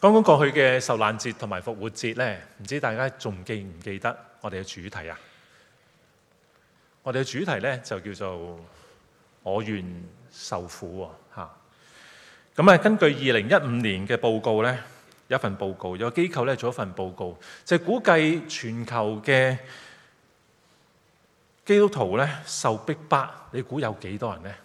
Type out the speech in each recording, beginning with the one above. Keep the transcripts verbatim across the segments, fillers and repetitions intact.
剛剛過去嘅受難節同埋復活節呢，唔知大家仲記唔記得我哋嘅主題啊？我哋嘅主題呢，就叫做我願受苦喎嚇。咁啊，根據二零一五年嘅報告呢，有一份報告，有個機構呢做一份報告，就係估計全球嘅基督徒呢受逼迫，你估有幾多人呢？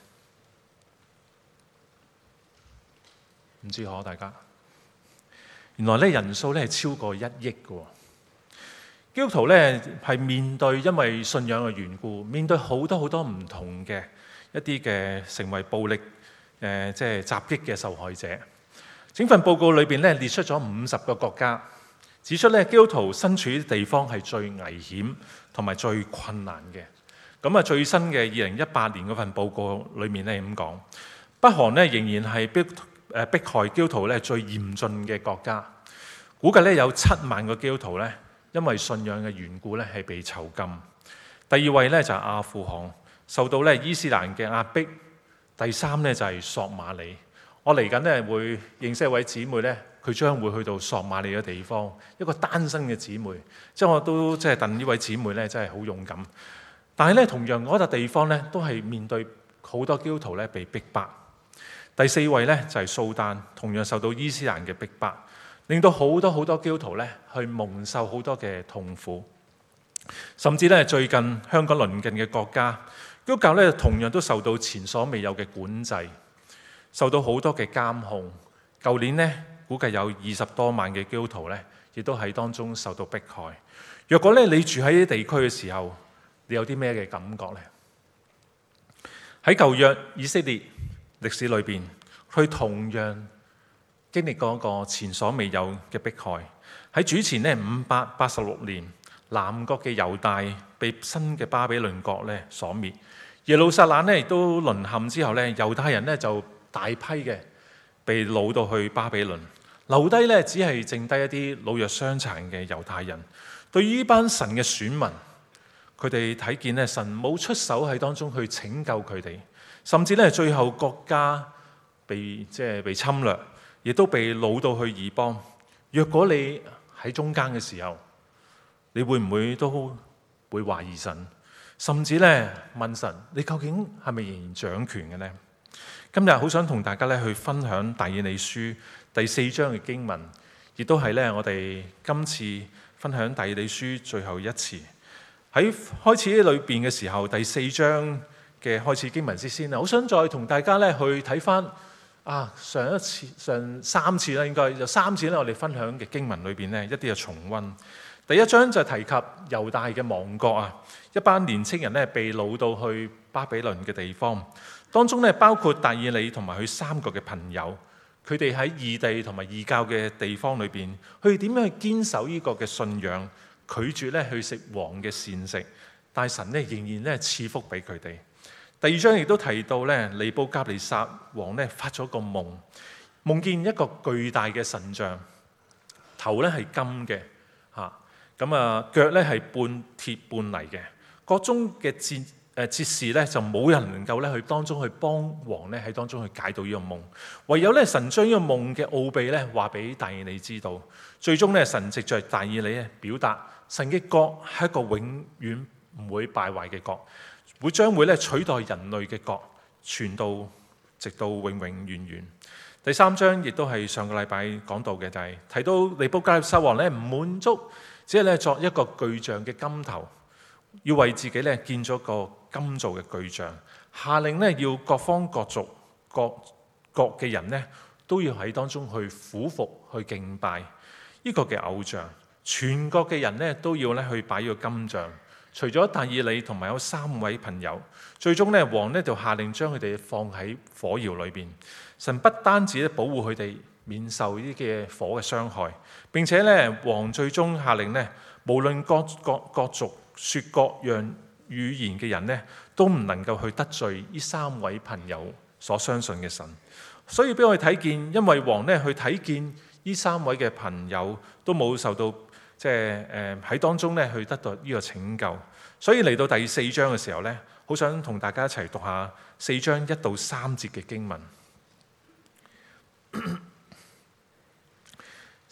唔知可大家？原來咧人數咧係超過一億嘅。基督徒咧係面對因為信仰嘅緣故，面對好多好多唔同嘅一啲嘅成為暴力誒、呃、即係襲擊嘅受害者。整份報告裏邊咧列出咗五十個國家，指出咧基督徒身處啲地方係最危險同埋最困難嘅。咁啊，最新嘅二零一八年嗰份報告裏面咧咁講，北韓咧仍然係逼誒迫害基督徒咧最嚴峻嘅國家，估計咧有七萬個基督徒咧因為信仰嘅緣故咧係被囚禁。第二位咧就係阿富汗，受到咧伊斯蘭嘅壓迫。第三咧就係索馬里。我嚟緊咧會認識一位姊妹咧，佢將會去到索馬里嘅地方，一個單身嘅姊妹。即係我都即係戥呢位姊妹咧真係好勇敢。但係咧同樣嗰笪地方咧都係面對好多基督徒咧被逼迫。第四位咧就係蘇丹，同樣受到伊斯蘭嘅逼迫，令到好多好多基督徒咧去蒙受好多嘅痛苦。甚至咧最近香港鄰近嘅國家，基督教咧同樣都受到前所未有嘅管制，受到好多嘅監控。舊年咧估計有二十多萬嘅基督徒咧，亦都喺當中受到迫害。若果咧你住喺呢啲地區嘅時候，你有啲咩嘅感覺呢？喺舊約以色列歷史裏邊，佢同樣經歷過一個前所未有嘅迫害。喺主前呢五百八十六年，南國嘅猶大被新嘅巴比倫國咧所滅，耶路撒冷呢亦都淪陷之後咧，猶太人呢就大批嘅被擄到去巴比倫，留低咧只係剩低一啲老弱傷殘嘅猶太人。對於呢班神嘅選民，佢哋睇見咧神冇出手喺當中去拯救佢哋。甚至咧，最後國家被即係被侵略，亦都被擄到去異邦。若果你喺中間嘅時候，你會唔會都會懷疑神？甚至咧問神：你究竟係咪仍然掌權嘅呢？今日好想同大家咧去分享但以理書第四章嘅經文，亦都係咧我哋今次分享但以理書最後一次。喺開始裏邊嘅時候，第四章嘅開始經文之先啊，好想再同大家咧去睇翻啊上一次上三次啦，應該有三次咧，我哋分享嘅經文裏邊咧一啲嘅重溫。第一章就提及猶大嘅亡國啊，一班年青人咧被擄到去巴比倫嘅地方，當中咧包括但以理同埋佢三個嘅朋友，佢哋喺異地同埋異教嘅地方裏邊，佢哋點樣去堅守呢個嘅信仰，拒絕咧去食王嘅膳食，但神咧仍然咧賜福俾佢哋。第二章亦都提到咧，尼布甲尼撒王咧發咗個夢，夢見一個巨大嘅神像，頭咧係金嘅，嚇咁啊腳咧係半鐵半泥嘅，各種嘅節誒節事咧就冇人能夠咧去當中去幫王咧喺當中去解到呢個夢，唯有咧神將呢個夢嘅奧秘咧話俾但以理知道，最終咧神藉著但以理咧表達神嘅國係一個永遠唔會敗壞嘅國。會將會咧取代人類嘅國，傳到直到永永遠遠。第三章亦都係上個禮拜講到嘅，就係、是、提到尼布甲尼撒王咧唔滿足，只係咧作一個巨像嘅金頭，要為自己咧建咗個金造嘅巨像，下令咧要各方各族各國嘅人咧都要喺當中去俯伏去敬拜呢個嘅偶像，全國嘅人咧都要咧去擺呢個金像。除咗但以理同埋有三位朋友，最終咧王咧就下令將佢哋放喺火窯裏邊。神不單止咧保護佢哋免受呢啲嘅火嘅傷害，並且咧王最終下令咧，無論各各各族說各樣語言嘅人咧，都唔能夠去得罪呢三位朋友所相信嘅神。所以俾我哋睇見，因為王咧去睇見呢三位嘅朋友都冇受到。即係誒喺當中咧去得到呢個拯救，所以嚟到第四章嘅時候咧，好想同大家一齊讀下四章一到三節嘅經文。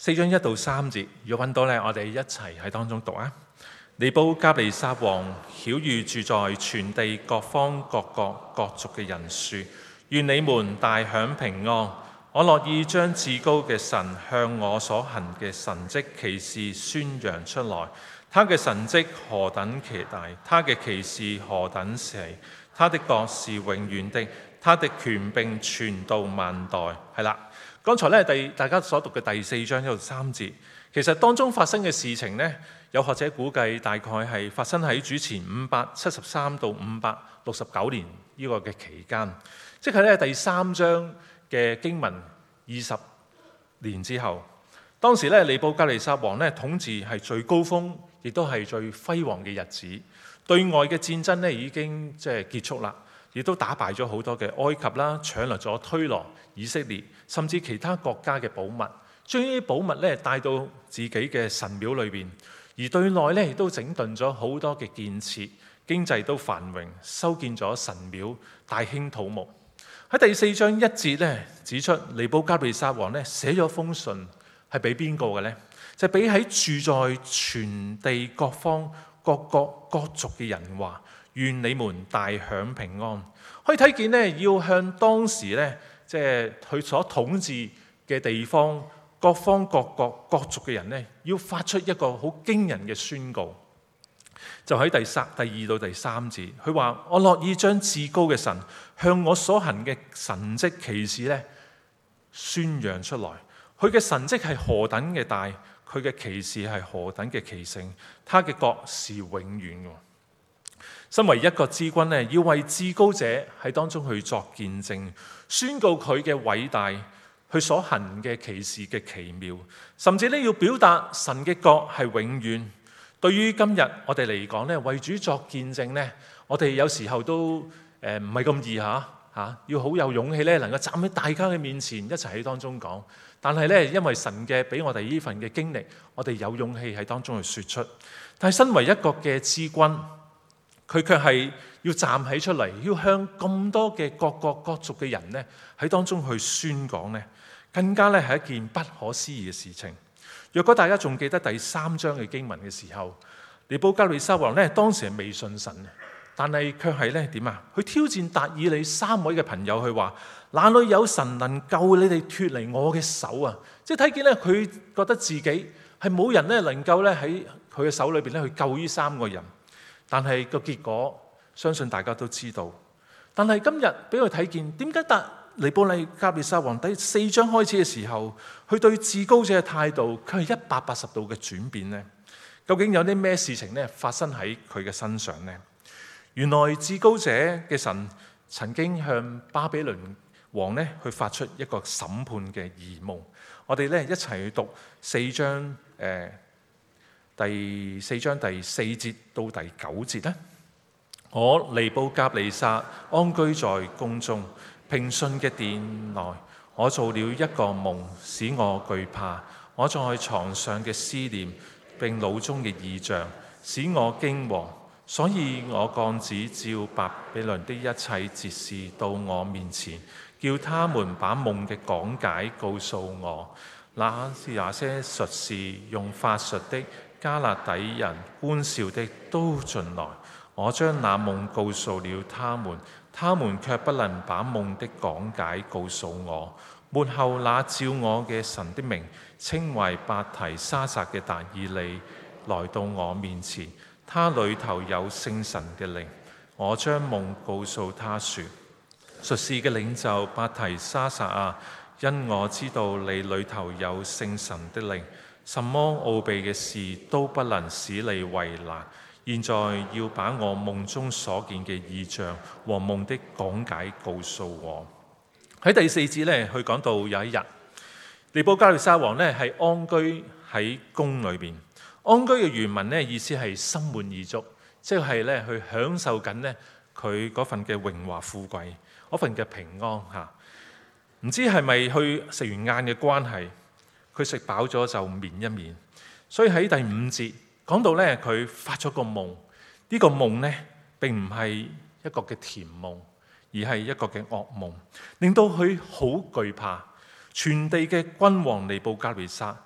四章一到三節，如果揾到呢，我哋一齊喺當中讀啊。尼布甲尼撒王曉諭住在全地各方各國各族嘅人說：願你們大享平安！我樂意將至高嘅神向我所行嘅神蹟奇事宣揚出來。他嘅神蹟何等奇大，他嘅奇事何等細，他的國是永遠的，他的權柄傳到萬代。係啦，剛才咧第大家所讀嘅第四章一到三節，其實當中發生嘅事情呢，有學者估計大概係發生喺主前五百七十三到五百六十九年呢個嘅期間，即係咧第三章嘅經文二十年之後。當時咧尼布甲尼撒王咧統治係最高峰，亦都係最輝煌嘅日子。對外嘅戰爭咧已經即係結束啦，亦都打敗咗好多嘅埃及啦，搶掠咗推羅、以色列，甚至其他國家嘅寶物，將呢啲寶物咧帶到自己嘅神廟裏邊。而對內咧亦都整頓咗好多嘅建設，經濟都繁榮，修建咗神廟，大興土木。喺第四章一節咧指出，尼布甲尼撒王咧寫咗封信。係俾邊個嘅呢？就俾喺住在全地各方各國各族嘅人話：願你們大享平安。可以睇見呢，要向當時呢，即係佢所統治嘅地方各方各國各族嘅人呢，要發出一個好驚人嘅宣告。就喺第三、第二到第三節，佢話：我樂意將至高嘅神向我所行嘅神蹟奇事呢宣揚出來。佢嘅神蹟係何等嘅大，佢嘅奇事係何等嘅奇勝，他嘅國是永遠嘅。身為一國之君呢，要為至高者喺當中去作見證，宣告佢嘅偉大，佢所行嘅奇事嘅奇妙，甚至呢要表達神嘅國係永遠。對於今日我哋嚟講呢，為主作見證呢，我哋有時候都誒唔係咁易嚇嚇，要好有勇氣咧，能夠站喺大家嘅面前一齊喺當中講。但係咧，因為神嘅俾我哋呢份嘅經歷，我哋有勇氣喺當中去說出。但係身為一個嘅之君，佢卻係要站起出嚟，要向咁多嘅各國各族嘅人呢喺當中去宣講呢，更加咧係一件不可思議嘅事情。若果大家仲記得第三章嘅經文嘅時候，尼布甲尼撒王呢當時係未信神嘅，但係卻係咧點啊？去挑戰達以理三位嘅朋友，去話：哪裏有神能救你哋脫離我嘅手啊？即係睇見咧，佢覺得自己係冇人咧能夠咧喺佢嘅手裏邊咧去救呢三個人。但係個結果，相信大家都知道。但係今日俾佢睇見，點解達尼布甲尼撒王第四章開始嘅時候，佢對至高者嘅態度，佢係一百八十度嘅轉變呢？究竟有啲咩事情咧發生喺佢嘅身上呢？原來至高者嘅神曾經向巴比倫王咧去發出一個審判嘅異夢。我哋咧一齊去讀四章誒、呃、第四章第四節到第九節咧。我尼布甲尼撒安居在宮中平順嘅殿內，我做了一個夢，使我懼怕。我在床上嘅思念並腦中嘅異象，使我驚惶。所以我降旨照巴比倫的一切哲士到我面前，叫他們把夢嘅講解告訴我。那那些術士用法術的、加勒底人觀兆的都進來，我將那夢告訴了他們，他們卻不能把夢的講解告訴我。末後那照我嘅神的名稱為伯提沙撒嘅但以理來到我面前。他裏頭有聖神嘅靈，我將夢告訴他說：術士嘅領袖伯提沙撒啊，因我知道你裏頭有聖神的靈，什麼奧秘嘅事都不能使你為難。現在要把我夢中所見嘅異象和夢的講解告訴我。喺第四節呢，佢講到有一日，尼布甲尼撒王呢係安居喺宮裏邊。安居嘅原文咧意思係心滿意足，即係咧去享受緊咧佢嗰份嘅榮華富貴，嗰份嘅平安嚇。唔知係咪去食完晏嘅關係，佢食飽咗就眠一眠。所以喺第五節講到咧，佢發咗個夢，呢、這個夢咧並唔係一個嘅甜夢，而係一個嘅噩夢，令到佢好懼怕。全地嘅君王尼布甲尼撒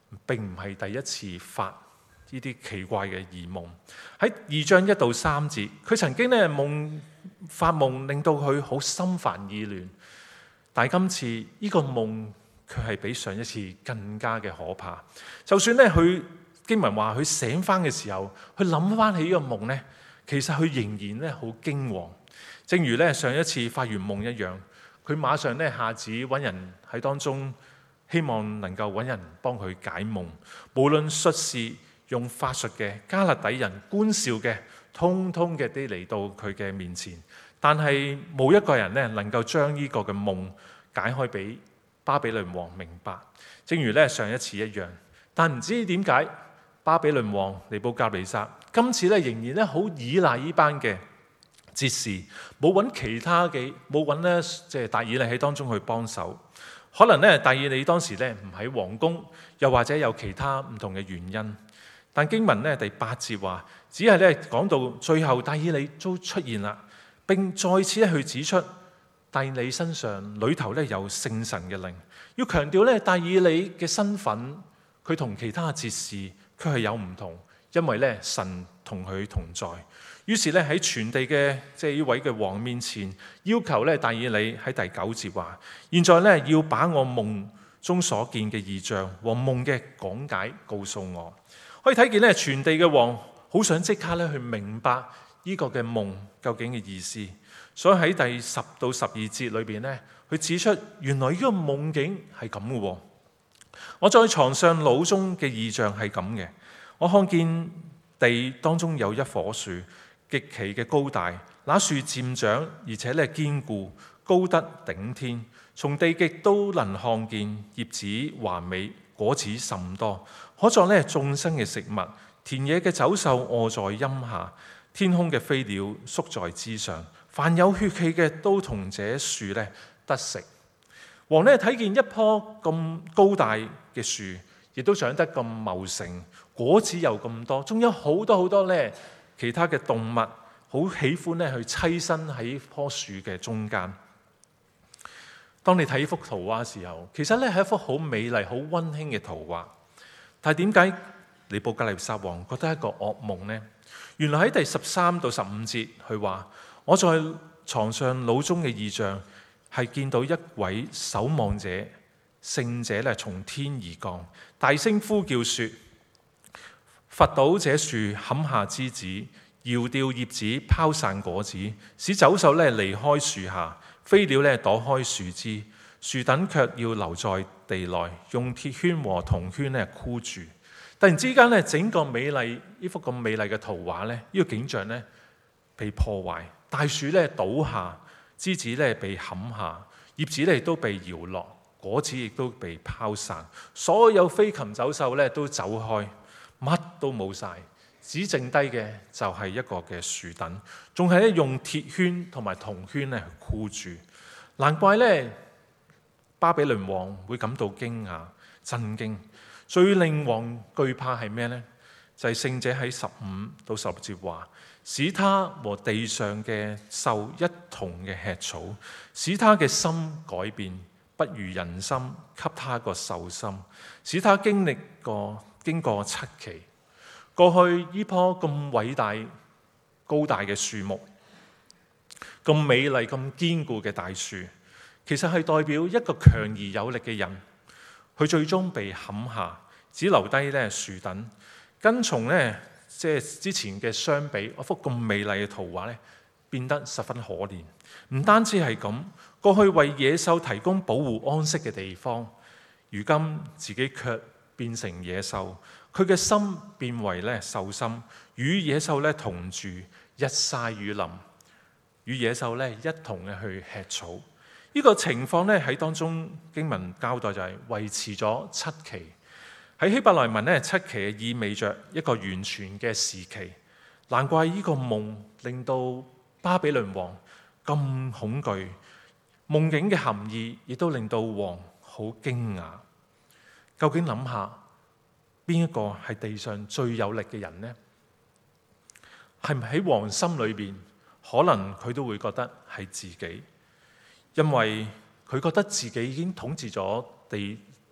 並唔係第一次發呢啲奇怪嘅異夢。喺二章一到三節，佢曾經咧夢發夢，令到佢好心煩意亂。但係今次呢個夢，佢係比上一次更加嘅可怕。就算咧佢經文話佢醒翻嘅時候，佢諗翻起呢個夢咧，其實佢仍然咧好驚惶。正如咧上一次發完夢一樣，佢馬上咧下旨揾人喺當中，希望能夠揾人幫佢解夢。無論術士、用法術嘅、加勒底人、觀兆嘅，通通嘅啲嚟到佢嘅面前，但係冇一個人咧能夠將呢個嘅夢解開俾巴比倫王明白。正如咧上一次一樣，但唔知點解巴比倫王尼布甲尼撒今次咧仍然咧好依賴呢班嘅哲士，冇揾其他嘅，冇揾咧即係但以理喺當中去幫手。可能咧但以理當時咧唔喺皇宮，又或者有其他唔同嘅原因。但經文咧第八節話，只係咧講到最後但以理都出現啦，並再次咧去指出但以理身上裏頭咧有聖神嘅靈，要強調咧但以理嘅身份，佢同其他哲士佢係有唔同，因為咧神同佢同在。於是咧喺全地嘅即係呢位嘅王面前，要求咧但以理喺第九節話，現在咧要把我夢中所見嘅異象和夢嘅講解告訴我。可以睇見咧全地嘅王好想即刻咧去明白呢個嘅夢究竟嘅意思，所以喺第十到十二節裏邊咧，佢指出原來呢個夢境係咁嘅。我在床上腦中嘅異象係咁嘅，我看見地當中有一棵樹，極其嘅高大，那樹漸長，而且咧堅固，高得頂天，從地極都能看見，葉子華美，果子甚多，可作咧眾生嘅食物。田野嘅走獸臥在蔭下，天空嘅飛鳥宿在枝上，凡有血氣嘅都同這樹咧得食。王咧睇見一棵咁高大嘅樹，亦都長得咁茂盛，果子又咁多，仲有好多好多咧其他嘅動物，好喜歡咧去棲身喺棵樹嘅中間。當你睇呢幅圖畫嘅時候，其實咧係一幅好美麗、好溫馨嘅圖畫。但係點解尼布甲尼撒王覺得係一個噩夢呢？原來喺第十三到十五節，佢話：我在床上腦中嘅異象係見到一位守望者、聖者咧從天而降，大聲呼叫說：伐倒這樹，砍下枝子，搖掉葉子，拋散果子，使走獸咧離開樹下，飛鳥咧躲開樹枝，樹等卻要留在地內，用鐵圈和銅圈咧箍住。突然之間咧，整個美麗呢幅咁美麗嘅圖畫咧，呢、這個景象咧被破壞，大樹咧倒下，枝子咧被砍下，葉子咧都被搖落，果子亦都被拋散，所有飛禽走獸咧都走開，乜都冇晒，只剩低嘅就係一個嘅樹等，仲係咧用鐵圈同埋銅圈咧箍住。難怪咧巴比倫王會感到驚訝、震驚。最令王懼怕係咩呢？就係、是、聖者喺十五到十六節話，使他和地上嘅獸一同嘅吃草，使他嘅心改變，不如人心，給他個獸心，使他經歷過經過七期。過去呢棵咁偉大高大嘅樹木，咁美麗咁堅固嘅大樹，其實係代表一個強而有力嘅人。佢最終被砍下，只留低咧樹等。跟從咧，即係之前嘅相比，一幅咁美麗嘅圖畫咧，變得十分可憐。唔單止係咁，過去為野獸提供保護安息嘅地方，如今自己卻變成野獸。佢嘅心變為咧獸心，與野獸咧同住，日曬雨淋，與野獸咧一同嘅去吃草。呢個情況咧喺當中經文交代就係維持咗七期。喺希伯來文咧，七期意味着一個完全嘅時期。難怪呢個夢令到巴比倫王咁恐懼，夢境嘅含義亦都令到王好驚訝。究竟諗下邊一個係地上最有力嘅人呢？係咪喺王心裏邊，可能佢都會覺得係自己。因為佢覺得自己已經統治咗地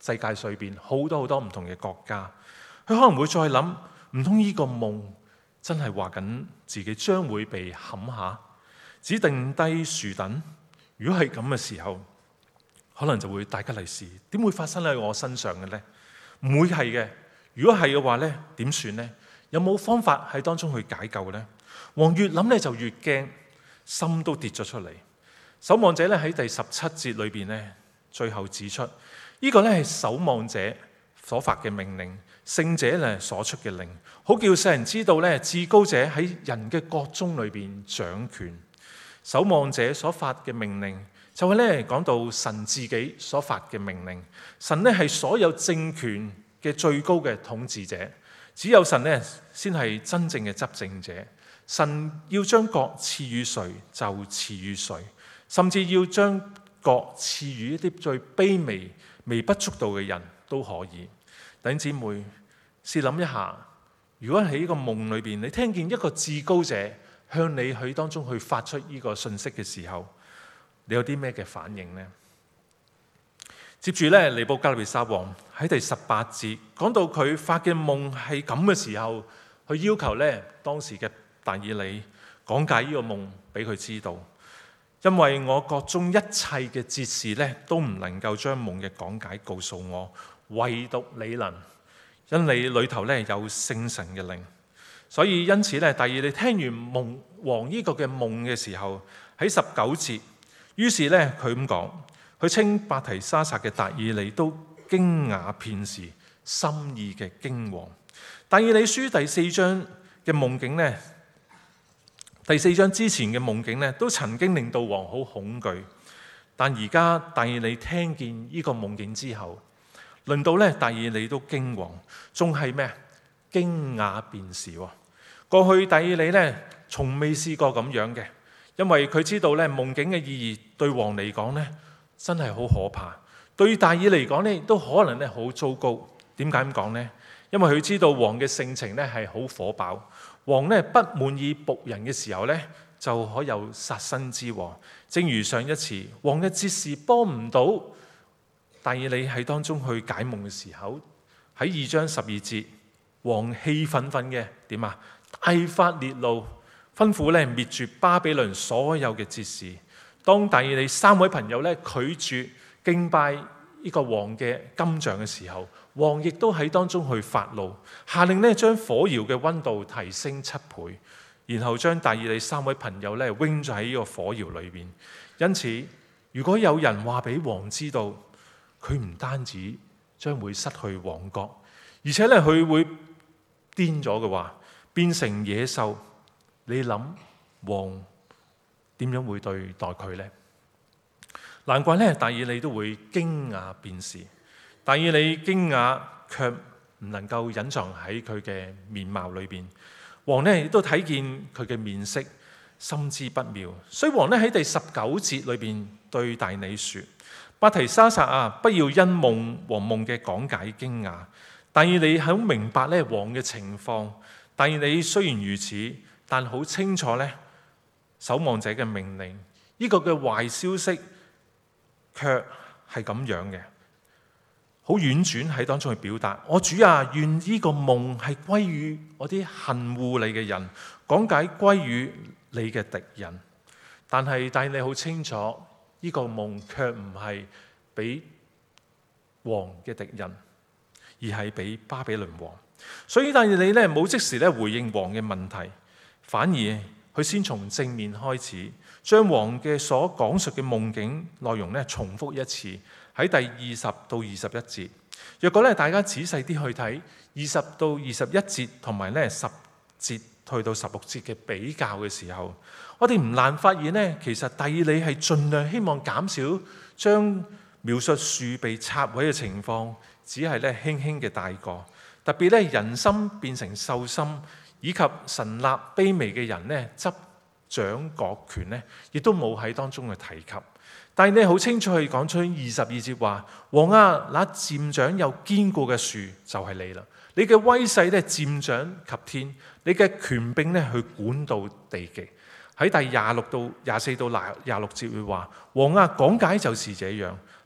世界上邊好多好多唔同嘅國家，佢可能會再諗，唔通呢個夢真係話緊自己將會被砍下，指定低樹等？如果係咁嘅時候，可能就會大吉利是，點會發生喺我身上嘅呢？唔會係嘅。如果係嘅話呢，點算呢？有冇方法喺當中去解救呢？王越諗咧就越驚，心都跌咗出嚟。守望者咧喺第十七節裏邊咧，最後指出，呢個咧係守望者所發嘅命令，聖者咧所出嘅令，好叫世人知道咧，至高者喺人嘅國中裏邊掌權。守望者所發嘅命令，就係咧講到神自己所發嘅命令。神咧係所有政權嘅最高嘅統治者，只有神咧先係真正嘅執政者。神要將國賜予誰就賜予誰，甚至要將國賜予一啲最卑微、微不足道嘅人都可以。弟兄姊妹，試諗一下，如果喺呢個夢裏邊，你聽見一個至高者向你去當中去發出呢個信息嘅時候，你有啲咩嘅反應呢？接住咧，尼布甲尼撒王喺第十八節講到佢發嘅夢係咁嘅時候，佢要求咧當時嘅但以理講解呢個夢俾佢知道，因為我國中一切嘅哲士咧都唔能夠將夢嘅講解告訴我，唯獨你能，因你裏頭咧有聖神嘅靈。所以因此咧，但以理聽完夢王呢個嘅夢嘅時候，喺十九節，於是咧佢咁講，佢稱伯提沙撒嘅但以理都驚訝片時，心意嘅驚惶。但以理書第四章嘅夢境咧。第四章之前嘅夢境咧，都曾經令到王好恐懼。但而家但以理聽見呢個夢境之後，輪到咧但以理都驚惶，仲係咩？驚訝便是。過去但以理咧，從未試過咁樣嘅，因為佢知道咧夢境嘅意義對王嚟講咧，真係好可怕。對但以理嚟講咧，都可能咧好糟糕。點解咁講呢？因為佢知道王嘅性情咧係好火爆。王呢不滿意僕人嘅時候呢，就可有殺身之禍。正如上一次，王嘅哲士幫唔到但以理喺當中去解夢嘅時候，喺二章十二節，王氣憤憤嘅點啊？大發烈怒，吩咐咧滅絕巴比倫所有嘅哲士。當但以理三位朋友咧拒絕敬拜呢個王嘅金像嘅時候，王亦都喺當中去發怒，下令咧將火窯嘅溫度提升七倍，然後將但以理三位朋友咧扔咗喺呢個火窯裏邊。因此，如果有人話俾王知道，佢唔單止將會失去王國，而且咧佢會癲咗嘅話，變成野獸，你諗王點樣會對待佢呢？難怪咧但以理都會驚訝便是。但以理驚訝，卻唔能夠隱藏喺佢嘅面貌裏邊。王呢亦都睇見佢嘅面色，心知不妙。所以王呢喺第十九節裏邊對但以理說：伯提沙撒啊，不要因夢和夢嘅講解驚訝。但以理好明白咧王嘅情況。但以理雖然如此，但好清楚咧守望者嘅命令。呢、這個嘅壞消息，卻係咁樣嘅。好婉轉喺當中去表達，我主啊，願呢個夢係歸於我啲恨惡你嘅人，講解歸於你嘅敵人。但係但以理好清楚，呢、這個夢卻唔係俾王嘅敵人，而係俾巴比倫王。所以但以理咧冇即時咧回應王嘅問題，反而佢先從正面開始，將王嘅所講述嘅夢境內容咧重複一次。喺第二十到二十一節，若果咧大家仔細啲去睇二十到二十一節同埋咧十節去到十六節嘅比較嘅時候，我哋唔難發現呢，其實但以理係盡量希望減少將描述樹被拆毀嘅情況，只係咧輕輕嘅帶過。特別咧人心變成獸心，以及神立卑微嘅人咧執掌國權咧，亦都冇喺當中嘅提及。但係你好清楚去講出二十二節話：王啊，那漸長又堅固嘅樹就係你啦。你嘅威勢咧漸長及天，你嘅權柄咧去管到地極。喺第廿六到廿四到廿六節會話：王啊，講解就是這樣，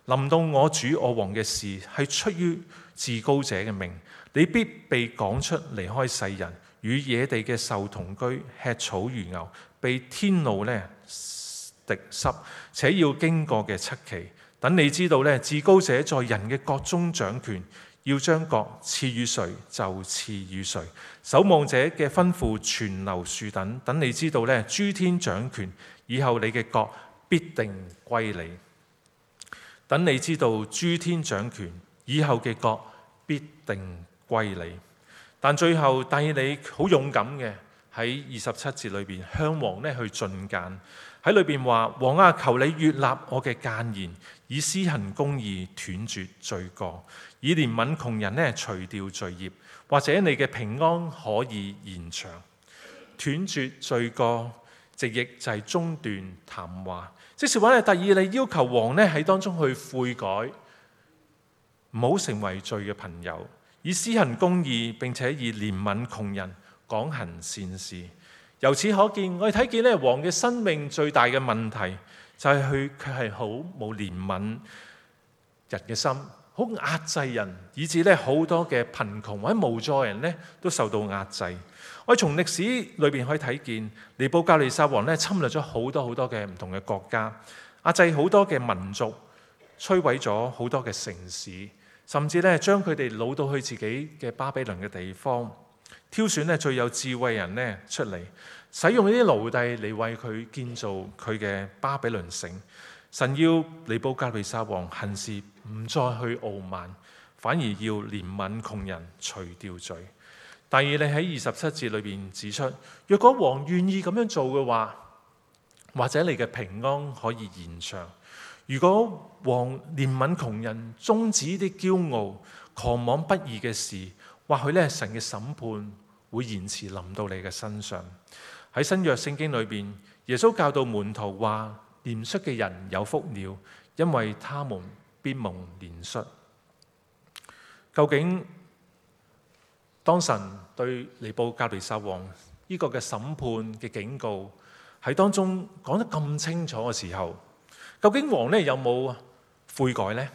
臨到我主我王嘅事，係出於至高者嘅命，你必被趕出離開世人，與野地嘅獸同居，吃草如牛，被天怒呢滴濕，且要經過嘅七期。等你知道呢，至高者在人嘅國中掌權，要將國賜予誰就賜予誰。守望者嘅吩咐存留樹等，等你知道呢，諸天掌權，以後你嘅國必定歸你。等你知道諸天掌權，以後嘅國必定歸你。但最後但以理好勇敢嘅喺二十七節裏邊向王呢去進諫，喺裏邊話：王啊，求你悅納我嘅諫言，以施行公義，斷絕罪過，以憐憫窮人呢除掉罪孽，或者你嘅平安可以延長。斷絕罪過，直譯就係中斷談話。即是話咧，但以理要求王呢喺當中去悔改，唔好成為罪嘅朋友，以施行公義，並且以憐憫窮人，講行善事。由此可見，我哋睇見咧，王嘅生命最大嘅問題就係佢佢係好冇憐憫人嘅心，好壓制人，以致咧好多嘅貧窮或者無助人咧都受到壓制。我哋從歷史裏邊可以睇見，尼布甲尼撒王咧侵略咗好多好多嘅唔同嘅國家，壓制好多嘅民族，摧毀咗好多嘅城市，甚至咧將佢哋擄到去自己嘅巴比倫嘅地方，挑選咧最有智慧人咧出嚟，使用呢啲奴隸嚟為佢建造佢嘅巴比倫城。神要尼布甲尼撒王行事唔再去傲慢，反而要憐憫窮人，除掉罪。但以理喺二十七節裏邊指出，若果王願意咁樣做嘅話，或者你嘅平安可以延長。如果王憐憫窮人，終止啲驕傲、狂妄不義嘅事，或許咧神嘅審判會延遲臨到你嘅身上。喺新約聖經裏邊，耶穌教導門徒話：憐恤嘅人有福了，因為他們必蒙憐恤。究竟當神對尼布甲尼撒王呢個嘅審判嘅警告喺當中講得咁清楚嘅時候，究竟王呢有冇悔改呢？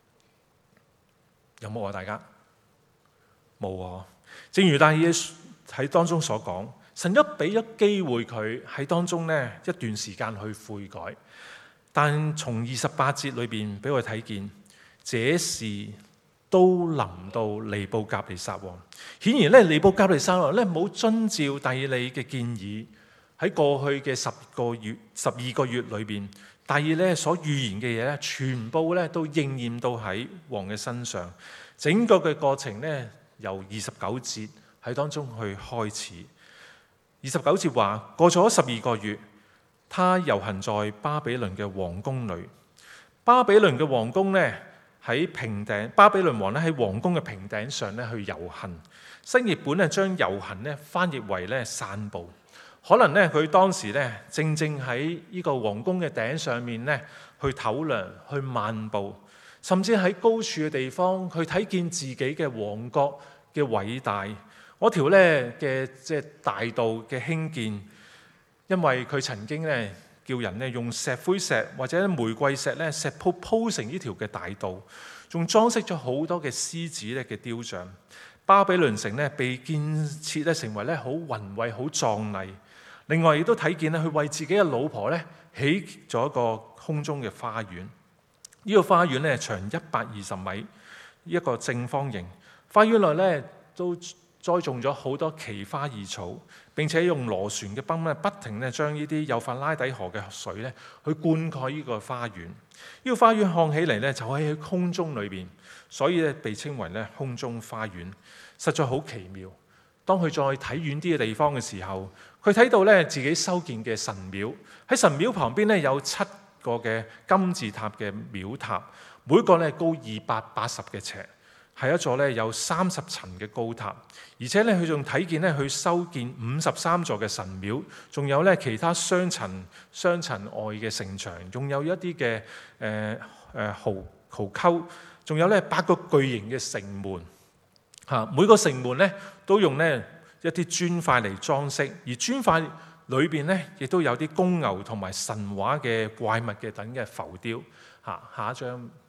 有冇啊？大家冇啊！正如但以理喺當中所講，神一俾咗機會佢喺當中呢一段時間去悔改，但從二十八節裏邊俾我睇見，這事都臨到尼布甲尼撒王。顯然咧，尼布甲尼撒王咧冇遵照但以理嘅建議，喺過去嘅十個月、十二個月裏邊，但以理所預言嘅嘢咧，全部咧都應驗到喺王嘅身上。整個嘅過程咧，由二十九節喺當中去開始。二十九節話：過咗十二個月，他遊行在巴比倫嘅皇宮裏。巴比倫嘅皇宮咧，喺平頂，巴比倫王咧喺皇宮嘅平頂上咧去遊行。新譯本咧將遊行咧翻譯為咧散步。可能咧佢當時咧正正喺呢個皇宮嘅頂上面咧去唞涼、去漫步，甚至喺高處嘅地方去睇見自己嘅王國嘅偉大。嗰條咧嘅即係大道嘅興建，因為佢曾經咧叫人咧用石灰石或者玫瑰石咧石鋪鋪成呢條嘅大道，仲裝飾咗好多嘅獅子咧嘅雕像。巴比倫城咧被建設咧成為咧好宏偉、好壯麗。另外亦都睇見咧佢為自己嘅老婆咧起咗一個空中嘅花園。呢個花園咧長一百二十米，一個正方形。花園內咧都栽種咗好多奇花異草，並且用螺旋嘅泵咧，不停咧將呢啲幼發拉底河嘅水咧去灌溉呢個花園。呢個花園看起嚟咧就喺空中裏邊，所以咧被稱為咧空中花園，實在好奇妙。當佢再睇遠啲嘅地方嘅時候，佢睇到咧自己修建嘅神廟，喺神廟旁邊咧有七個嘅金字塔嘅廟塔，每個咧高二百八十嘅尺。係一座咧有三十層嘅高塔，而且咧佢仲睇見咧佢修建五十三座嘅神廟，仲有咧其他雙層雙層外嘅城牆，仲有一啲嘅誒誒壕壕溝，仲有咧八個巨型嘅城門嚇，每個城門咧都用咧一啲磚塊嚟裝飾，而磚塊裏邊咧亦都有啲公牛同埋神話嘅怪物嘅等嘅浮雕嚇。下一張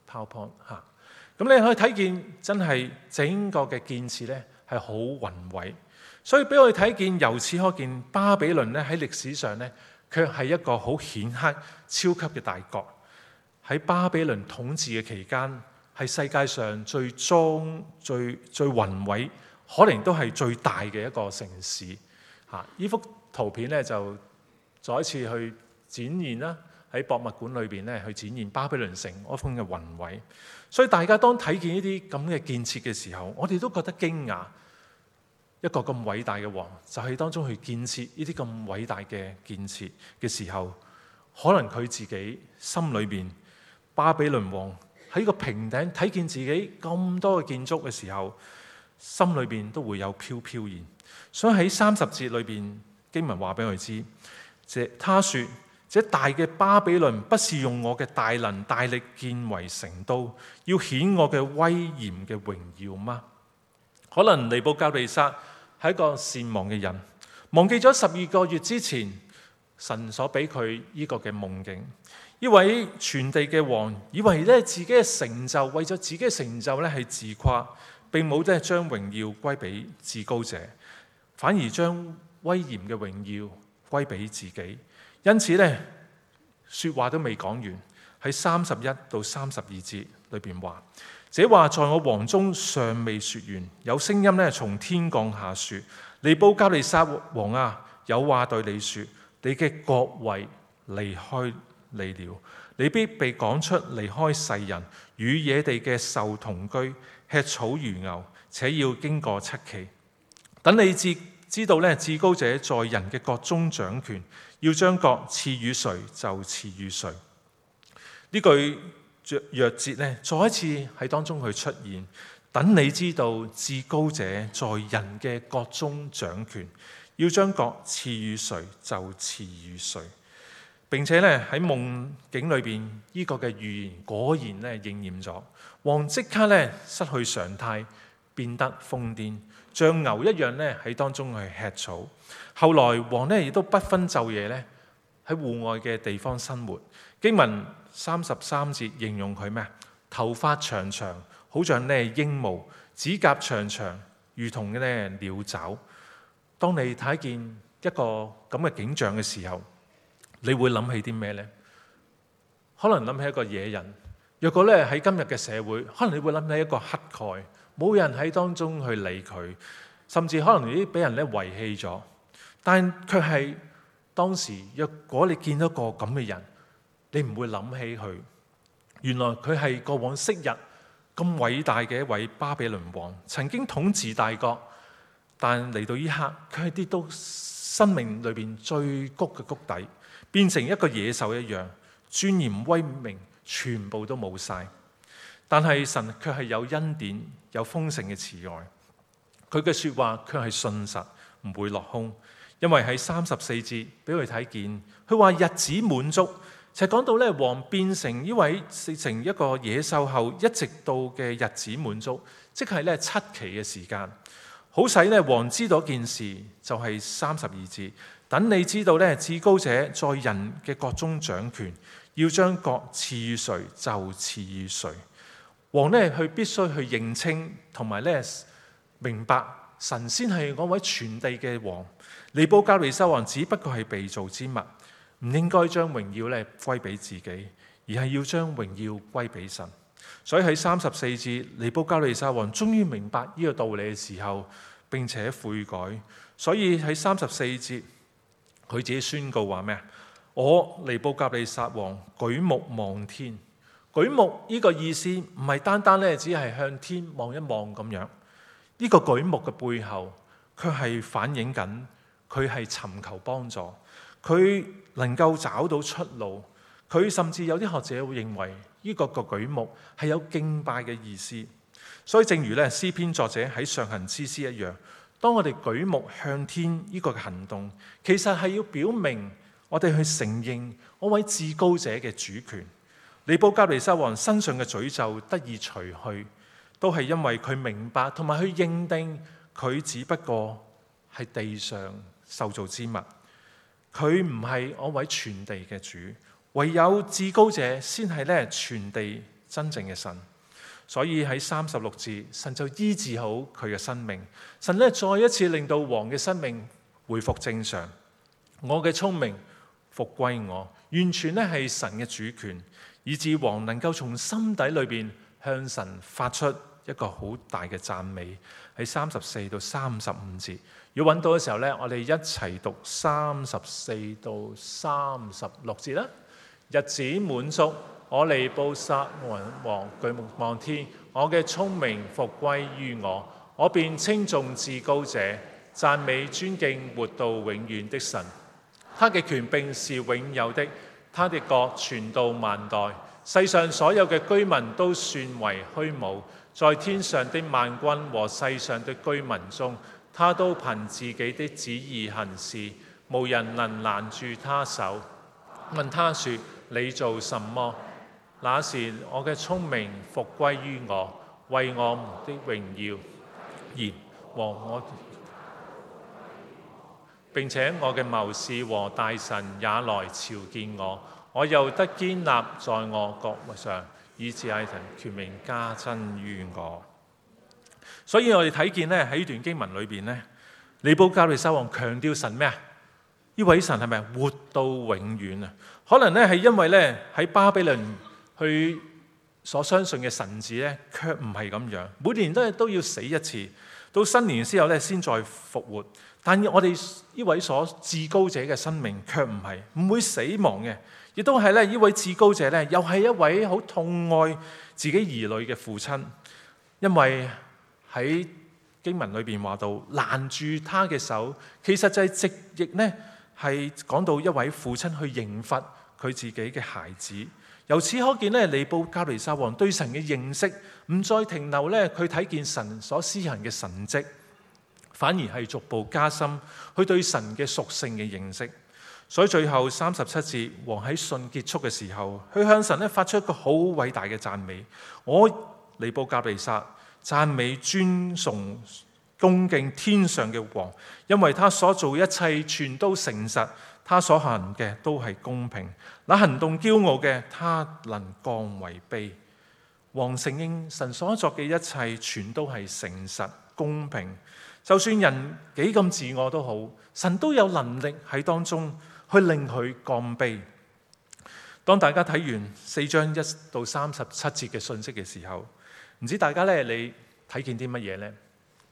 PowerPoint 嚇。咁你可以睇見真係整個嘅建設咧係好宏偉，所以俾我哋睇見，由此可見巴比倫咧喺歷史上咧卻係一個好顯赫、超級嘅大國。喺巴比倫統治嘅期間，係世界上最莊、最最宏偉，可能都係最大嘅一個城市。嚇！呢幅圖片咧就再一次去展現啦，喺博物館裏邊咧去展現巴比倫城嗰種嘅宏偉。所以大家當睇見呢啲咁嘅建設嘅時候，我哋都覺得驚訝。一個咁偉大嘅王，就係當中去建設呢啲咁偉大嘅建設嘅時候，可能佢自己心裏邊，巴比倫王喺個平頂睇見自己咁多嘅建築嘅時候，心裏邊都會有飄飄然。所以喺三十節裏邊，經文話俾我哋知，即他說：這大嘅巴比倫不是用我嘅大能大力建為成都，要顯我嘅威嚴嘅榮耀嗎？可能尼布甲尼撒係一個善忘嘅人，忘記咗十二個月之前神所俾佢呢個嘅夢境。呢位全地嘅王以為咧自己嘅成就，為咗自己嘅成就咧係自誇，並冇咧將榮耀歸俾至高者，反而將威嚴嘅榮耀歸俾自己。因此咧，說話都未講完，喺三十一到三十二節裏邊話：這話在我王中尚未說完，有聲音咧從天降下說：尼布甲尼撒王啊，有話對你說，你嘅國位離開你了，你必被趕出離開世人，與野地嘅獸同居，吃草如牛，且要經過七期。等你知知道咧，至高者在人嘅國中掌權，要將國賜予誰就賜予誰。呢句鑰節咧，再一次喺當中去出現。等你知道至高者在人嘅國中掌權，要將國賜予誰就賜予誰。並且咧喺夢境裏邊，呢、這個嘅預言果然咧應驗咗。王即刻咧失去常態，變得瘋癲，像牛一樣咧喺當中去吃草。後來王咧亦都不分晝夜咧喺戶外嘅地方生活。經文三十三節形容佢咩？頭髮長長，好像咧鷹毛；指甲長長，如同咧鳥爪。當你睇見一個咁嘅景象嘅時候，你會諗起啲咩呢？可能諗起一個野人。若果咧喺今日嘅社會，可能你會諗起一個乞丐，冇人喺當中去理佢，甚至可能已經俾人咧遺棄咗。但卻係當時，若果你見到個咁嘅人，你唔會諗起佢。原來佢係過往昔日咁偉大嘅一位巴比倫王，曾經統治大國，但嚟到呢刻，佢係跌到生命裏邊最谷嘅谷底。變成一個野獸一樣，尊嚴威名全部都冇晒。但係神卻係有恩典，有豐盛嘅慈愛。佢嘅說話卻係信實，唔會落空。因為喺三十四節俾佢睇見，佢話日子滿足，就係講到咧王變成呢位成一個野獸後，一直到嘅日子滿足，即係咧七期嘅時間。好使咧王知道件事，就係三十二節。等你知道咧，至高者在人嘅國中掌權，要將國賜予誰就賜予誰。王咧佢必須去認清同埋咧明白，神先係嗰位全地嘅王。尼布甲尼撒王只不過係被造之物，唔應該將榮耀咧歸俾自己，而係要將榮耀歸俾神。所以喺三十四節，尼布甲尼撒王終於明白呢個道理嘅時候，並且悔改。所以喺三十四節。佢自己宣告話咩啊？我尼布甲尼撒王舉目望天，舉目呢個意思唔係單單咧，只係向天望一望咁樣。呢個舉目嘅背後，卻係反映緊佢係尋求幫助，佢能夠找到出路。佢甚至有啲學者會認為呢個個舉目係有敬拜嘅意思。所以正如咧詩篇作者喺上行之詩一樣。當我哋舉目向天呢個行動，其實係要表明我哋去承認嗰位至高者嘅主權。尼布甲尼撒王身上嘅詛咒得以除去，都係因為佢明白同埋去認定佢只不過係地上受造之物，佢唔係嗰位全地嘅主，唯有至高者先係咧全地真正嘅神。所以喺三十六節，神就醫治好佢嘅生命。神咧再一次令到王嘅生命恢復正常。我嘅聰明復歸我，完全咧係神嘅主權，以致王能夠從心底裏邊向神發出一個好大嘅讚美。喺三十四到三十五節，要揾到嘅時候咧，我哋一齊讀三十四到三十六節啦。日子滿足，我尼布撒王舉目望天，我嘅聰明復歸於我，我便稱頌至高者，讚美尊敬活到永遠的神。他嘅權柄是永有的，他的國傳到萬代。世上所有嘅居民都算為虛無，在天上的萬軍和世上的居民中，他都憑自己的旨意行事，無人能攔住他手。問他說：你做什麼？那時我嘅聰明復歸於我，為我們的榮耀而和我，並且我嘅謀士和大臣也來朝見我，我又得堅立在我國上，以致係神權柄加增於我。所以我哋睇見咧喺呢段經文裏邊咧，尼布甲尼撒王強調神咩啊？呢位神係咪活到永遠啊？可能咧係因為咧喺巴比倫佢所相信嘅神子咧，卻唔係咁樣，每年都係都要死一次，到新年之後咧先再復活。但我哋呢位所至高者嘅生命卻唔係，唔會死亡嘅，亦都係咧呢位至高者咧，又係一位好痛愛自己兒女嘅父親，因為喺經文裏邊話到攔住他嘅手，其實就係直譯呢，係講到一位父親去刑罰佢自己嘅孩子。由此可見咧，尼布甲尼撒王對神嘅認識唔再停留咧，佢睇見神所施行嘅神蹟，反而係逐步加深佢對神嘅屬性嘅認識。所以最後三十七節，王喺信結束嘅時候，佢向神咧發出一個好偉大嘅讚美。我尼布甲尼撒讚美尊崇恭敬天上嘅王，因為他所做一切全都誠實，他所行嘅都係公平。那行動驕傲嘅，他能降為卑。王承認神所作嘅一切全都係誠實公平，就算人幾咁自我都好，神都有能力喺當中去令佢降卑。當大家睇完四章一到三十七節嘅信息嘅時候，唔知大家咧你睇見啲乜嘢呢？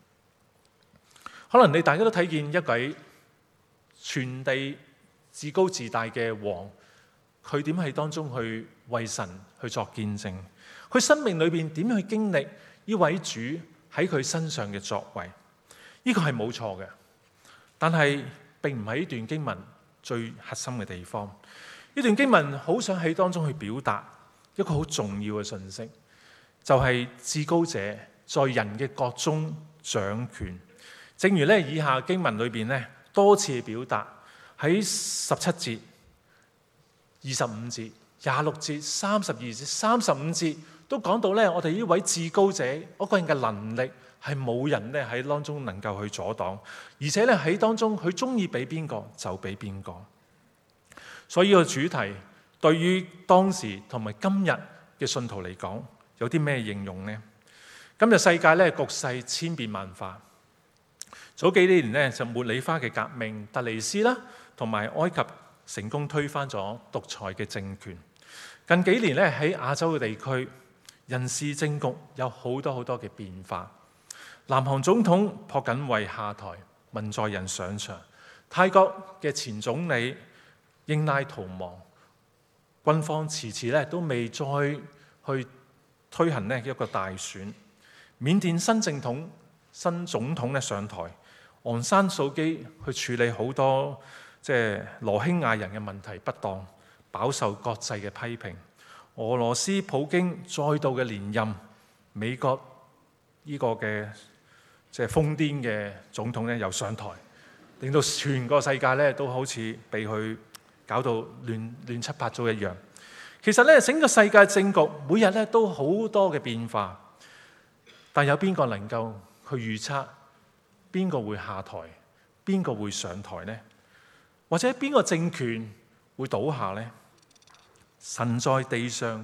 可能你大家都睇見一位全地自高自大嘅王，佢點喺當中去為神去作見證？佢生命裏邊點去經歷呢位主喺佢身上嘅作為？呢個係冇錯嘅，但係並唔係呢段經文最核心嘅地方。呢段經文好想喺當中去表達一個好重要嘅信息，就係至高者在人嘅國中掌權。正如咧以下經文裏邊咧多次表達，喺十七節、二十五節、廿六節、三十二節、三十五節都講到咧，我哋呢位至高者嗰個人嘅能力係冇人咧喺當中能夠去阻擋，而且咧喺當中佢中意俾邊個就俾邊個。所以個主題對於當時同埋今日嘅信徒嚟講，有啲咩應用呢？今日世界咧局勢千變萬化。早幾年咧就茉莉花嘅革命，突尼斯啦，同埋埃及成功推翻咗獨裁嘅政權。近幾年咧喺亞洲嘅地區，人事政局有好多好多嘅變化。南韓總統朴槿惠下台，文在寅上場；泰國嘅前總理英拉逃亡，軍方遲遲咧都未再去推行呢一個大選。緬甸新政統新總統咧上台，昂山素姬去處理好多即係羅興亞人嘅問題不當，飽受國際嘅批評。俄羅斯普京再度嘅連任，美國呢個嘅即係瘋癲嘅總統咧又上台，令到全個世界咧都好似被佢搞到亂亂七八糟一樣。其實咧整個世界政局每日咧都好多嘅變化，但有邊個能夠去預測邊個會下台，邊個會上台呢？或者邊個政權會倒下呢？神在地上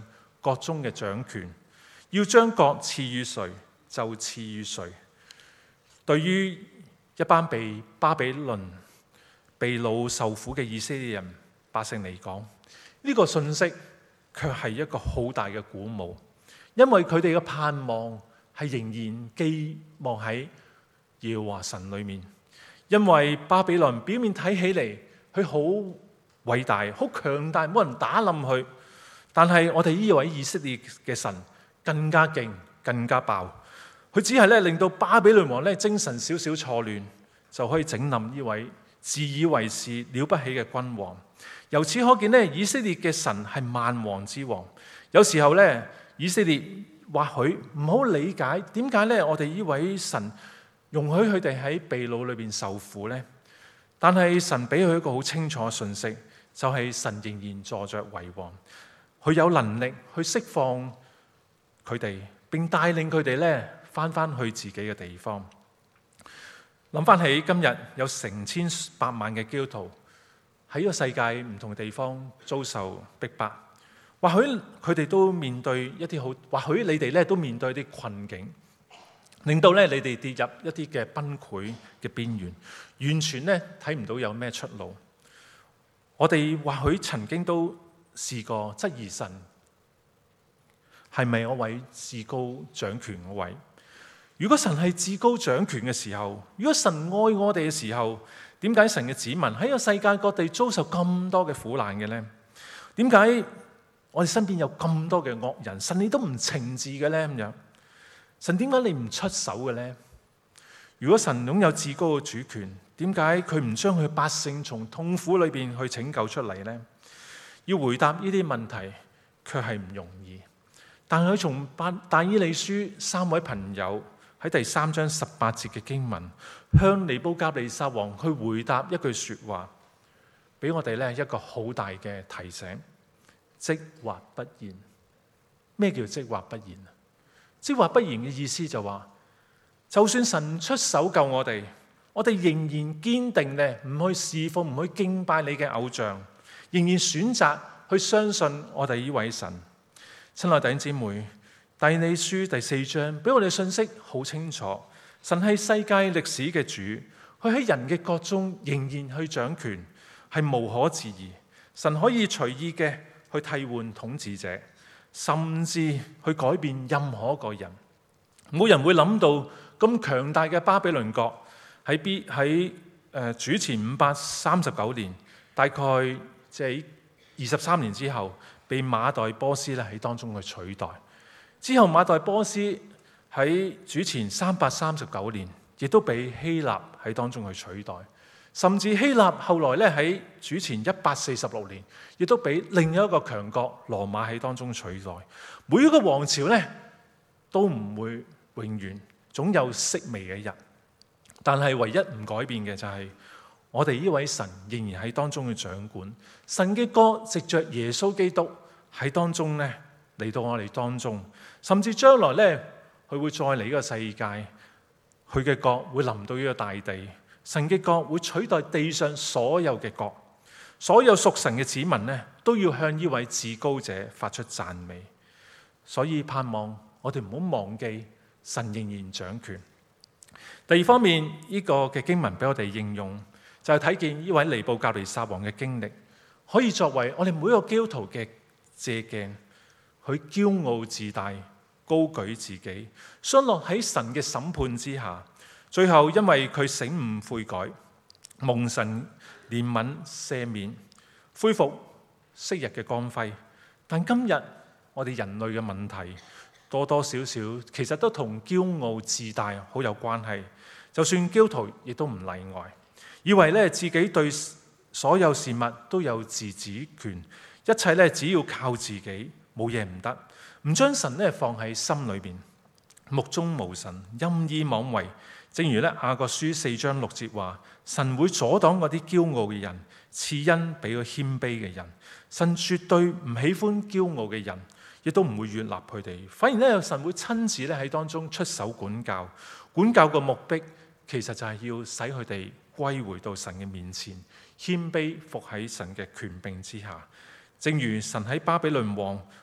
國中嘅掌權，要將國賜予誰就賜予誰。對於一班被巴比倫被擄受苦嘅以色列人百姓嚟講，呢個信息卻係一個好大嘅鼓舞，因為佢哋嘅盼望係仍然寄望喺耶和華神裏面。因為巴比倫表面睇起嚟佢好偉大、好強大，冇人打冧佢，但係我哋呢位以色列嘅神更加勁、更加爆。佢只係咧令到巴比倫王咧精神少少錯亂，就可以整冧呢位自以為是了不起嘅君王。由此可見咧，以色列嘅神係萬王之王。有時候咧，以色列或許唔好理解點解咧，我哋呢位神容許佢哋喺被擄裏邊受苦呢？但係神俾佢一個好清楚嘅信息，就係、是、神仍然坐着為王，佢有能力去釋放佢哋，並帶領佢哋咧翻翻去自己嘅地方。諗翻起今日有成千百萬嘅基督徒喺呢個世界唔同嘅地方遭受逼迫，或許佢哋都面對一啲好，或許你哋咧都面對一啲困境，令到咧你哋跌入一啲嘅崩潰嘅邊緣，完全咧睇唔到有咩出路。我哋或許曾經都試過質疑神係咪嗰位至高掌權嗰位？如果神係至高掌權嘅時候，如果神愛我哋嘅時候，點解神嘅子民喺個世界各地遭受咁多嘅苦難嘅呢？點解我哋身邊有咁多嘅惡人，神你都唔懲治嘅呢？咁樣，神點解你唔出手嘅呢？如果神擁有至高嘅主權，點解佢唔將佢百姓從痛苦裏邊去拯救出嚟呢？要回答呢啲問題，卻係唔容易。但係佢從但以理書三位朋友喺第三章十八節嘅經文，向尼布甲尼撒王去回答一句說話，俾我哋咧一個好大嘅提醒：即或不言。咩叫即或不言啊？即或不言嘅意思就話，就算神出手救我哋，我哋仍然堅定咧唔去侍奉、唔去敬拜你嘅偶像，仍然選擇去相信我哋呢位神。親愛弟兄姊妹，但以理書第四章俾我哋信息好清楚，神係世界歷史嘅主，佢喺人嘅國中仍然去掌權，係無可置疑。神可以隨意嘅去替換統治者，甚至去改變任何一個人。冇人會諗到咁強大嘅巴比倫國喺必喺誒主前五百三十九年，大概即係二十三年之後，被馬代波斯咧喺當中去取代。之後馬代波斯喺主前三百三十九年，亦都被希臘喺當中去取代。甚至希臘後來咧喺主前一百四十六年，亦都俾另一個強國羅馬喺當中取代。每一個王朝咧都唔會永遠，總有式微嘅日。但係唯一唔改變嘅就係、是、我哋呢位神仍然喺當中去掌管。神嘅國藉着耶穌基督喺當中咧嚟到我哋當中，甚至將來咧佢會再嚟呢個世界，佢嘅國會臨到呢個大地。神嘅國會取代地上所有嘅國，所有屬神嘅子民呢，都要向呢位至高者發出讚美。所以盼望我哋唔好忘記神仍然掌權。第二方面，呢個嘅經文俾我哋應用，就係睇見呢位尼布甲尼撒王嘅經歷，可以作為我哋每一個基督徒嘅借鏡。佢驕傲自大，高舉自己，摔落喺神嘅審判之下。最後因為佢醒悟悔改，蒙神憐憫赦免，恢復昔日嘅光輝。但今日我哋人類嘅問題多多少少其實都同驕傲自大好有關係。就算基督徒亦都唔例外，以為咧自己對所有事物都有自主權，一切咧只要靠自己，冇嘢唔得，唔將神咧放喺心裏邊，目中無神，任意妄為。正如咧雅各書四章六節話，神會阻擋嗰啲驕傲嘅人，賜恩俾個謙卑嘅人。神絕對唔喜歡驕傲嘅人，亦都唔會悅納佢哋。反而咧，神會親自咧喺當中出手管教。管教嘅目的其實就係要使佢哋歸回到神嘅面前，謙卑服喺神嘅權柄之下。正如神喺巴比倫王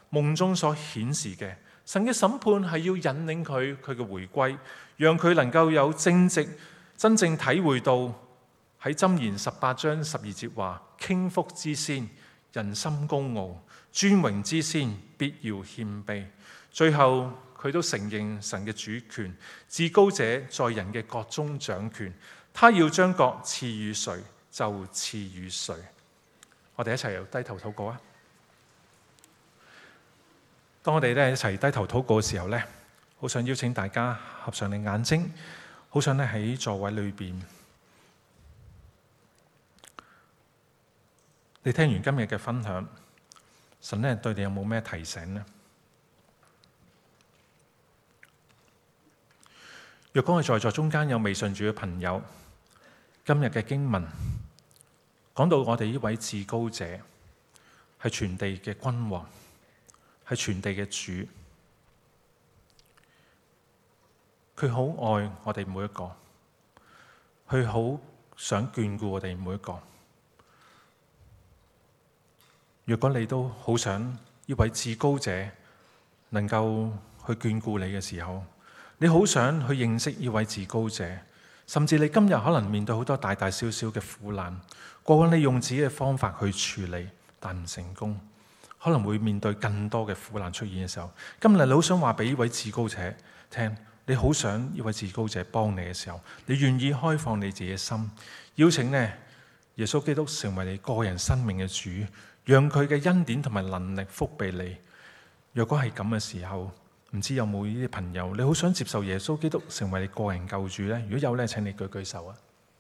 夢中所顯示嘅。神嘅審判係要引領佢佢嘅回歸，讓佢能夠有正直真正體會到喺箴言十八章十二節話：傾覆之先，人心高傲；尊榮之先，必要謙卑。最後佢都承認神嘅主權，至高者在人嘅國中掌權，他要將國賜予誰，就賜予誰。我哋一齊低頭禱告啊！當我哋咧一齊低頭禱告嘅時候咧，好想邀請大家合上你眼睛，好想咧喺座位裏邊，你聽完今日嘅分享，神咧對你有冇咩提醒呢？若果我在座中間有未信主嘅朋友，今日嘅經文講到我哋呢位至高者係全地嘅君王，係全地嘅主，佢好愛我哋每一個，佢好想眷顧我哋每一個。若果你都好想呢位至高者能夠去眷顧你嘅時候，你好想去認識呢位至高者，甚至你今日可能面對好多大大小小嘅苦難，過往你用自己嘅方法去處理，但唔成功，可能會面對更多嘅苦難出現嘅時候，今日你好想話俾呢位至高者聽，你好想呢位至高者幫你嘅時候，你願意開放你自己嘅心，邀請呢耶穌基督成為你個人生命嘅主，讓佢嘅恩典同埋能力福俾你。若果係咁嘅時候，唔知有冇呢啲朋友，你好想接受耶穌基督成為你個人救主呢？如果有呢，請你舉舉手啊！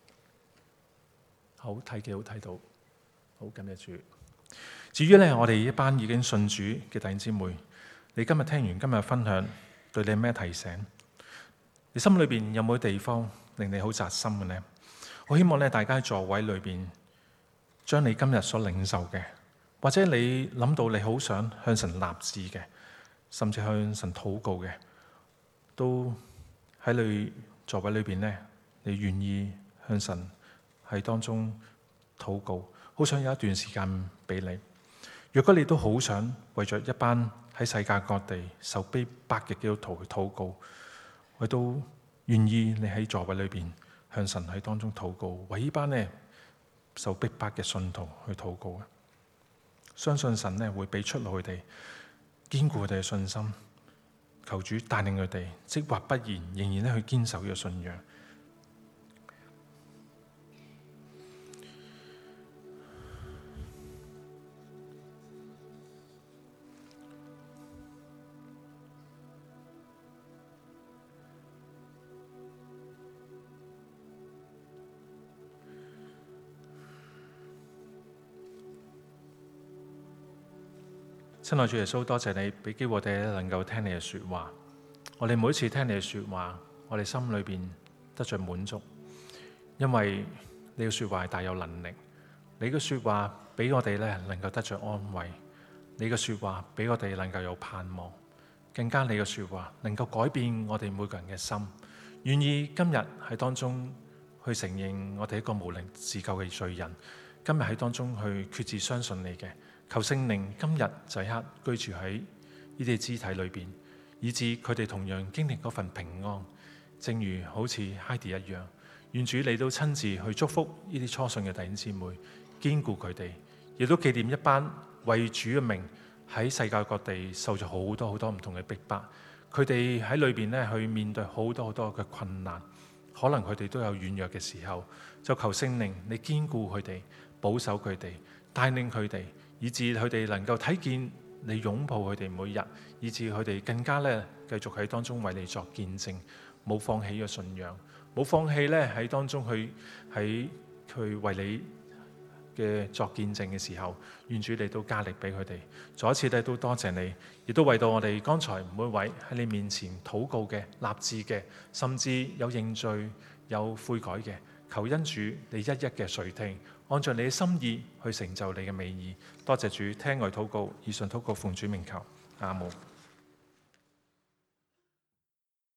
好，睇幾好睇到，好，感謝主。至於呢，我哋一班已經信主嘅弟兄姊妹，你今日聽完今日分享，對你有咩提醒？你心裏邊有冇地方令你好扎心嘅呢？我希望呢，大家喺座位裏邊，將你今日所領受嘅，或者你諗到你好想向神立志嘅，甚至向神禱告嘅，都喺你座位裏邊呢，你願意向神喺當中禱告，好想有一段時間俾你。若果你都好想為咗一班喺世界各地受逼迫嘅基督徒去禱告，我都願意你喺座位裏邊向神喺當中禱告，為呢班呢受逼迫嘅信徒去禱告。相信神呢會俾出路佢哋，堅固佢哋嘅信心，求主帶領佢哋，即或不然，仍然咧去堅守呢個信仰。親愛主耶穌，多謝你俾機會我哋能夠聽你嘅說話。我哋每一次聽你嘅說話，我哋心裏邊得着滿足，因為你嘅說話係大有能力。你嘅說話俾我哋咧能夠得着安慰，你嘅說話俾我哋能夠有盼望，更加你嘅說話能夠改變我哋每個人嘅心。願意今日喺當中去承認我哋一個無力自救嘅罪人，今日喺當中去決志相信你嘅。求聖靈今日就刻居住喺呢啲肢體裏邊，以致佢哋同樣經歷嗰份平安，正如好似 Heidi 一樣。願主你都親自去祝福呢啲初信嘅弟兄姊妹，堅固佢哋，亦都紀念一班為主嘅名喺世界各地受咗好多好多唔同嘅逼迫，佢哋喺裏邊咧去面對好多好多嘅困難，可能佢哋都有軟弱嘅時候，就求聖靈你堅固佢哋，保守佢哋，帶領佢哋，以致佢哋能夠睇見你擁抱佢哋每日，以致佢哋更加咧繼續喺當中為你作見證，冇放棄嘅信仰，冇放棄咧喺當中去喺去為你嘅作見證嘅時候，願主你都加力俾佢哋。再一次咧都多謝你，亦都為到我哋剛才每一位喺你面前禱告嘅、立志嘅，甚至有認罪、有悔改嘅，求恩主你一一嘅垂聽，按照你嘅心意去成就你嘅美意。多謝主，聽我禱告，以上禱告奉主名求，阿門。